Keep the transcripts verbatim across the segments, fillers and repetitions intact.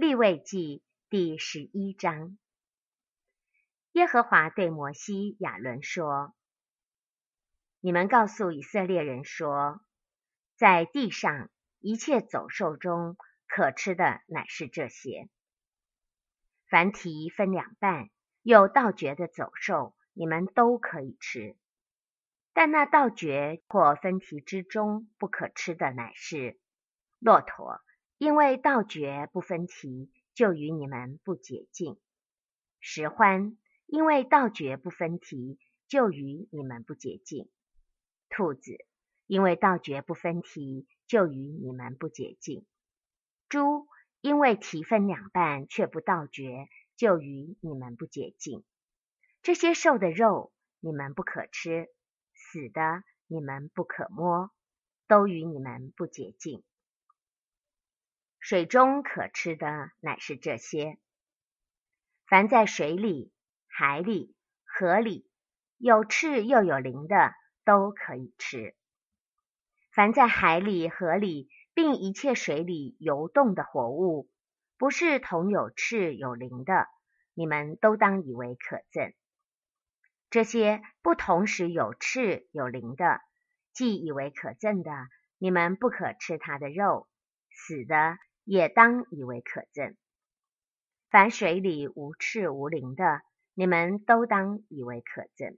利未记第十一章。耶和华对摩西、亚伦说：你们告诉以色列人说，在地上一切走兽中可吃的乃是这些。凡蹄分两半有倒嚼的走兽，你们都可以吃。但那倒嚼或分蹄之中不可吃的乃是骆驼，因为倒嚼不分蹄，就与你们不洁净；石獾，因为倒嚼不分蹄，就与你们不洁净；兔子，因为倒嚼不分蹄，就与你们不洁净；猪，因为蹄分两半却不倒嚼，就与你们不洁净。这些兽的肉你们不可吃，死的你们不可摸，都与你们不洁净。水中可吃的乃是这些：凡在水里、海里、河里有翅又有鳞的，都可以吃。凡在海里、河里并一切水里游动的活物，不是同有翅有鳞的，你们都当以为可憎。这些不同时有翅有鳞的，既以为可憎的，你们不可吃它的肉，死的也当以为可憎。凡水里无翅无鳞的，你们都当以为可憎。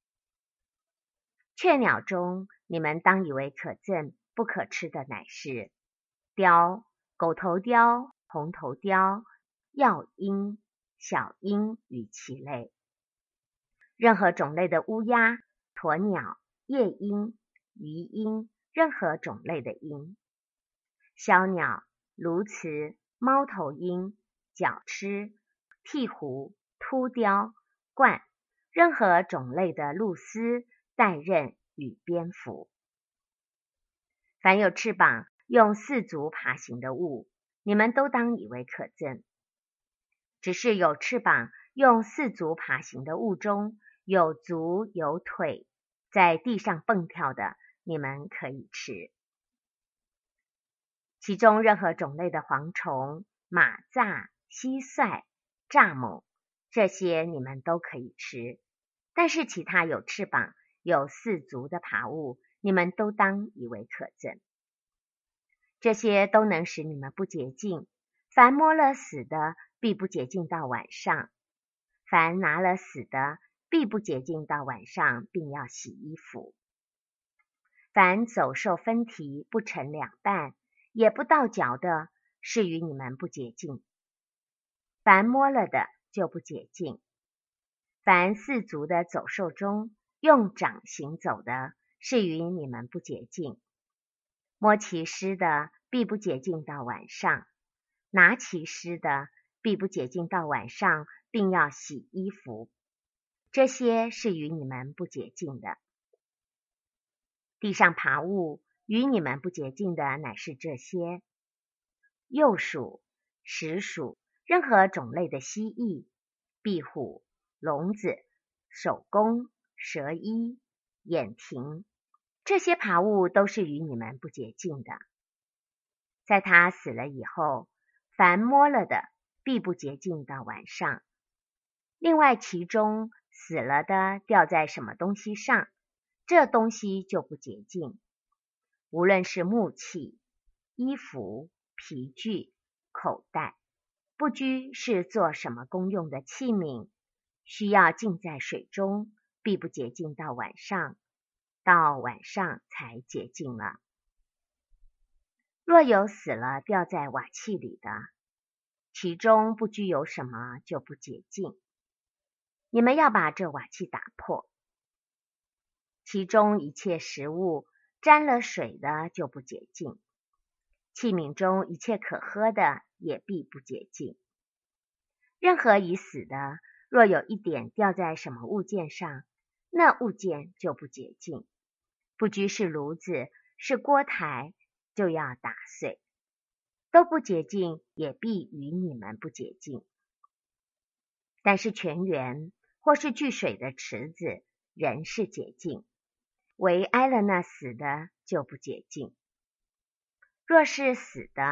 雀鸟中你们当以为可憎不可吃的乃是雕、狗头雕、红头雕、药鹰、小鹰与其类。任何种类的乌鸦、鸵鸟、夜鹰、鱼鹰，任何种类的鹰。鸮鸟、鸬鹚、猫头鹰、角鸱、鹈鹕、秃雕、鹳，任何种类的鹭鸶、带刃与蝙蝠。凡有翅膀用四足爬行的物，你们都当以为可憎。只是有翅膀用四足爬行的物中，有足有腿，在地上蹦跳的，你们可以吃。其中任何种类的蝗虫、马蚱、蟋蟀、蚱蜢，这些你们都可以吃。但是其他有翅膀、有四足的爬物，你们都当以为可憎。这些都能使你们不洁净。凡摸了死的，必不洁净到晚上；凡拿了死的，必不洁净到晚上，并要洗衣服。凡走兽分蹄不成两半，也不倒嚼的，是与你们不洁净。凡摸了的，就不洁净。凡四足的走兽中用掌行走的，是与你们不洁净。摸其尸的，必不洁净到晚上；拿其尸的，必不洁净到晚上，并要洗衣服。这些是与你们不洁净的。地上爬物与你们不洁净的乃是这些：鼬鼠、石鼠，任何种类的蜥蜴、壁虎、聋子、守宫、蛇衣、眼蜓，这些爬物都是与你们不洁净的。在它死了以后，凡摸了的，必不洁净到晚上。另外其中死了的掉在什么东西上，这东西就不洁净。无论是木器、衣服、皮具、口袋，不拘是做什么功用的器皿，需要浸在水中，必不洁净到晚上，到晚上才洁净了。若有死了掉在瓦器里的，其中不拘有什么，就不洁净。你们要把这瓦器打破。其中一切食物沾了水的，就不洁净。器皿中一切可喝的，也必不洁净。任何已死的，若有一点掉在什么物件上，那物件就不洁净。不拘是炉子，是锅台，就要打碎。都不洁净，也必与你们不洁净。但是泉源或是聚水的池子，仍是洁净。唯挨了那死的，就不洁净。若是死的，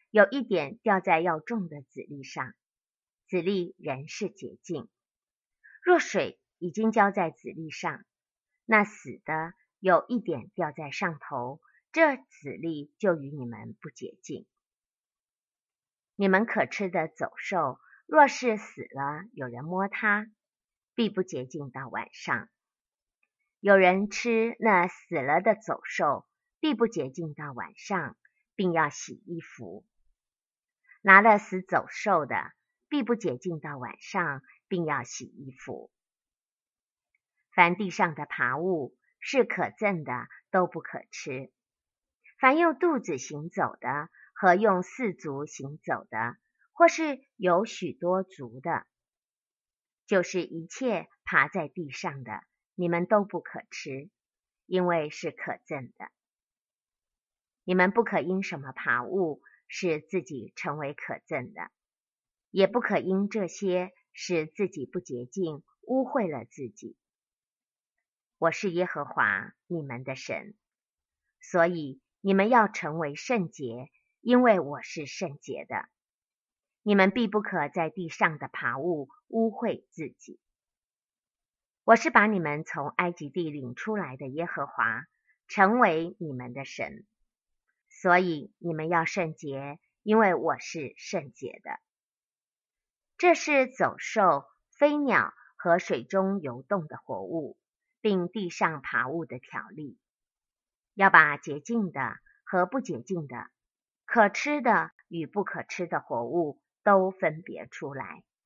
有一点掉在要种的籽粒上，籽粒仍是洁净。若水已经浇在籽粒上，那死的有一点掉在上头，这籽粒就与你们不洁净。你们可吃的走兽，若是死了，有人摸它，必不洁净到晚上。有人吃那死了的走兽，必不洁净到晚上，并要洗衣服。拿了死走兽的，必不洁净到晚上，并要洗衣服。凡地上的爬物是可憎的，都不可吃。凡用肚子行走的，和用四足行走的，或是有许多足的，就是一切爬在地上的，你们都不可吃，因为是可憎的。你们不可因什么爬物使自己成为可憎的，也不可因这些使自己不洁净，污秽了自己。我是耶和华你们的神，所以你们要成为圣洁，因为我是圣洁的。你们必不可在地上的爬物污秽自己。我是把你们从埃及地领出来的耶和华，成为你们的神，所以你们要圣洁，因为我是圣洁的。这是走兽、飞鸟和水中游动的活物，并地上爬物的条例，要把洁净的和不洁净的，可吃的与不可吃的活物都分别出来。